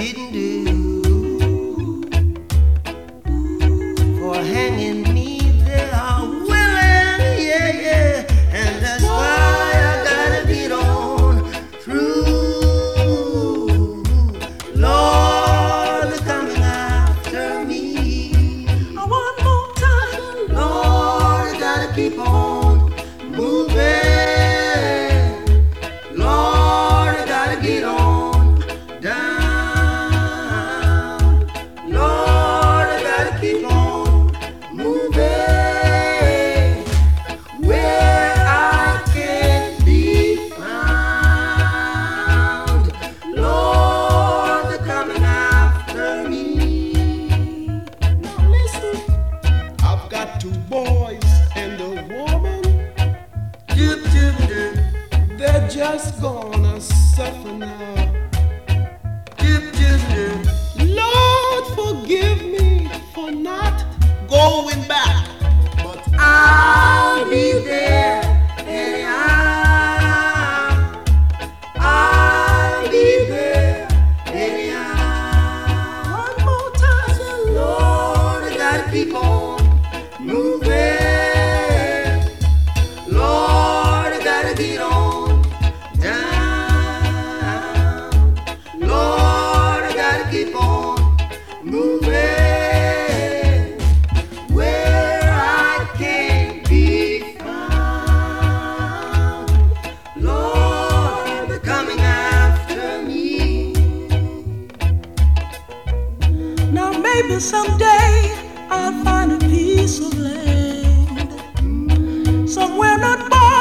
didn't do for hanging me. They are willing, yeah, yeah, and that's why I gotta get on through. Lord, they're coming after me. One more time, Lord, I gotta keep on moving. Lord, I gotta get on down. Lord, I gotta keep on moving where I can be found. Lord, they're coming after me. Now listen, I've got 2 boys and a woman. doop doop doop, They're just gonna suffer now. doop doop doop. Lord, forgive me for not going back. But I'll be there anyhow. I'll be there anyhow. One more time, Lord, I gotta keep on moving. Lord, I gotta get on down. Lord, I gotta keep on moving where I can be found. Lord, they're coming after me. Now maybe someday I'll find a piece of land somewhere not far